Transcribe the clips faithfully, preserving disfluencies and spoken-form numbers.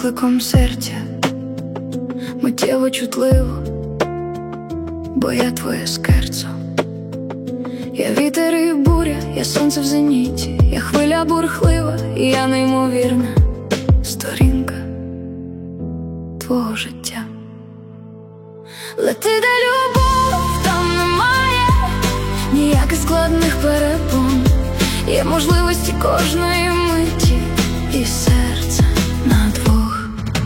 покликом серця, миттєво чутливо, бо я твоє серце. Я вітер і буря, я сонце в зеніті, я хвиля бурхлива, і я неймовірна сторінка твого життя. Лети, де любов, там немає ніяких складних перепон. Є можливості кожної миті і серце на двох.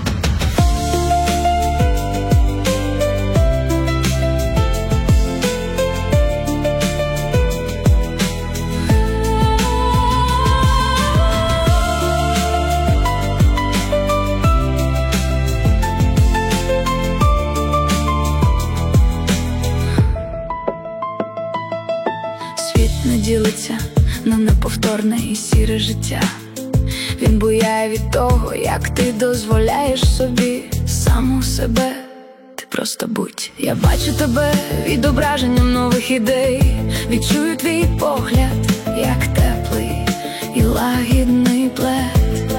Світ не ділиться на неповторне і сіре життя. Він буяє від того, як ти дозволяєш собі саму себе. Ти просто будь. Я бачу тебе відображенням нових ідей, відчую твій погляд, як теплий і лагідний плед.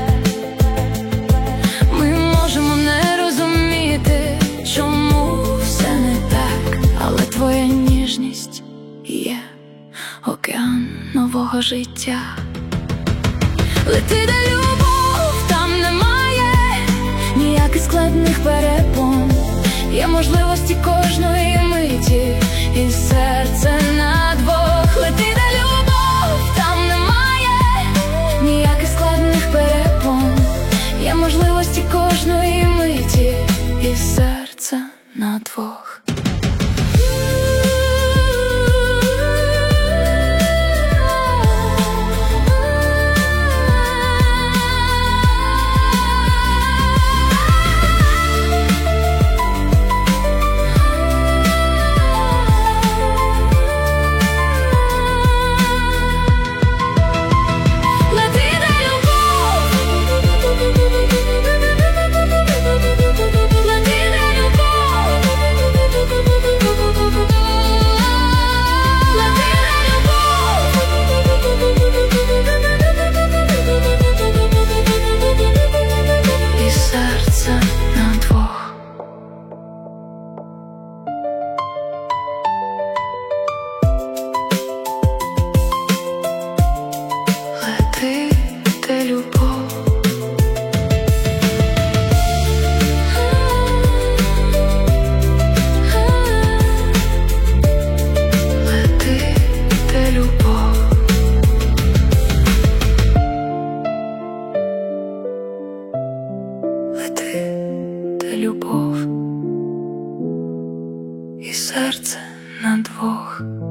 Ми можемо не розуміти, чому все не так, але твоя ніжність є океан нового життя. Лети, де любов, там немає ніяких складних перепон. Є можливості кожної миті і серце на двох. Лети, де любов, там немає ніяких складних перепон. Є можливості кожної миті і серце на двох. Любов і серце на двох.